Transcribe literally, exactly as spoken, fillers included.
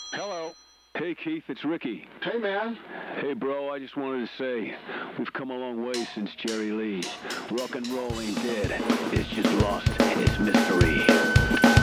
Hello. Hey, Keith, it's Ricky. Hey, man. Hey, bro, I just wanted to say, we've come a long way since Jerry Lee. Rock and roll ain't dead. It's just lost in its mystery.